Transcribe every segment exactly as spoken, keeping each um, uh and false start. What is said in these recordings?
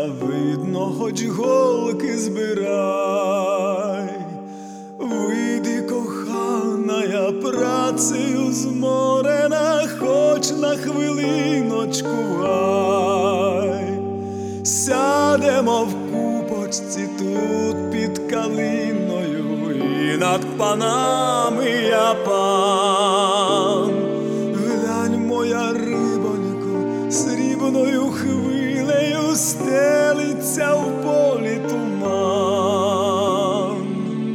видно, хоч голки збирай. Вийди, кохана, я працею зморена, хоч на хвилиночку гай. Сядемо в купочці тут під калиною, і над панами я пан. Глянь, моя рибонько, срібною хвилею стелиться в полі туман.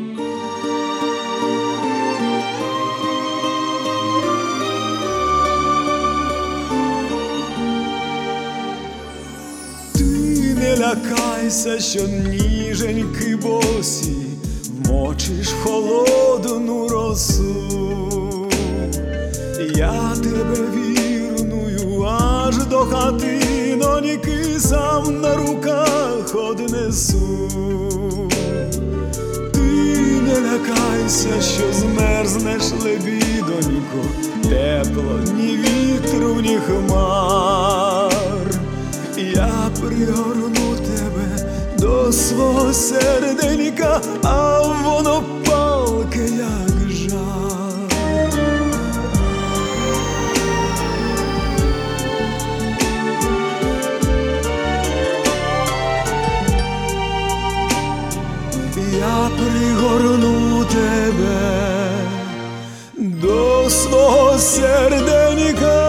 Ти не лякайся, що ніженьки босі вмочиш в холодну росу. Я тебе вірную аж до хатиноньки сам на руках однесу. Ти не лякайся, що змерзнеш, лебідонько, тепло ні вітру, ні хмар. Я пригорну тебе до свого серденька, а воно палке, як жар. Я пригорну тебе до свого серденька,